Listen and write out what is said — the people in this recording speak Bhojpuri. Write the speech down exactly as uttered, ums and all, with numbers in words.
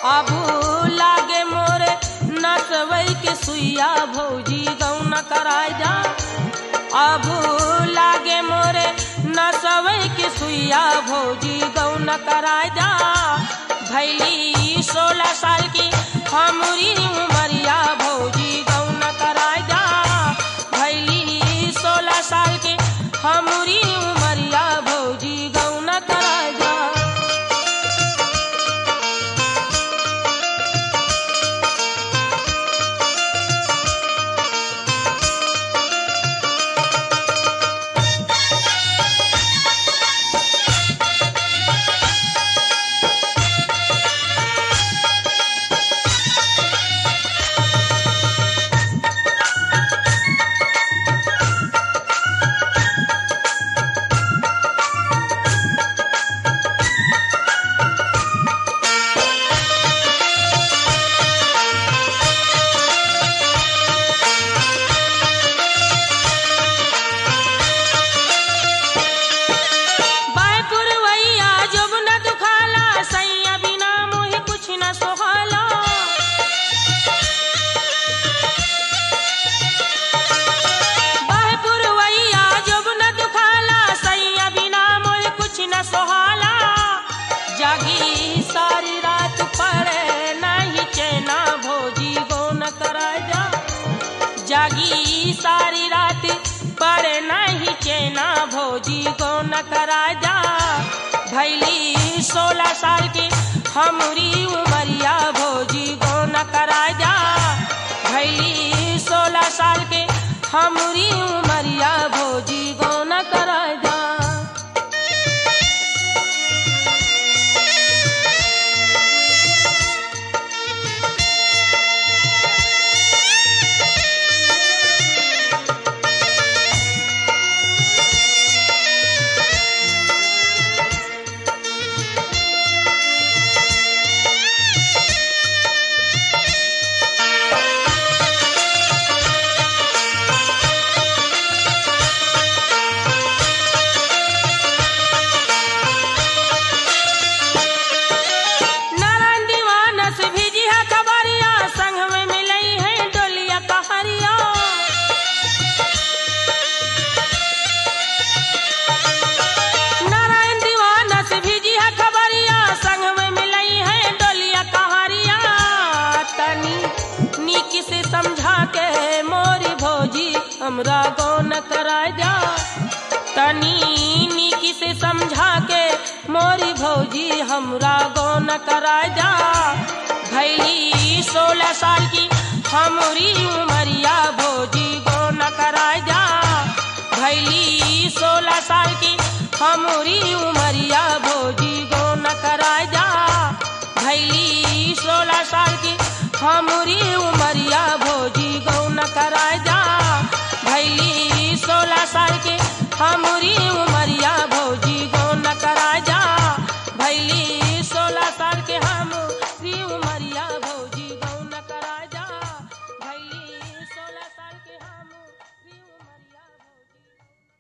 अब लागे मोरे नसवई के सुइया भौजी गौना कराय जा। अब लागे मोरे नसवई के सुइया भौजी गौना कराय जा। भैली सोलह साल की हमरी उमरिया भौजी गौना कराय जा। भैली सोलह साल की हमरी उमरिया भौजी गौना कराय जा। जागी सारी रात पड़े नहीं चैना भौजी गौना कराय जा। जागी सारी रात पड़े नहीं चैना भौजी गौना कराय जा। भैली सोलह साल की हमरी उमरिया भौजी गौना कराय जा। भैली सोलह साल के हमरी उमरिया भौजी गौना कराय जा। हमरा गौना कराय जा। तनी नीकी से समझा के मोरी भौजी हमरा गौना कराय जा। भैली सोलह साल की हमरी उमरिया भौजी गौना कराय जा। भैली सोलह साल की हमरी उमरिया भौजी गौना कराय जा। भैली सोलह साल की हमरी उमरिया भौजी गौना कराय जा। भैली सोलह साल के हमरी उमरिया भौजी गौना कराय जा। भैली सोलह साल के हमरी उमरिया भौजी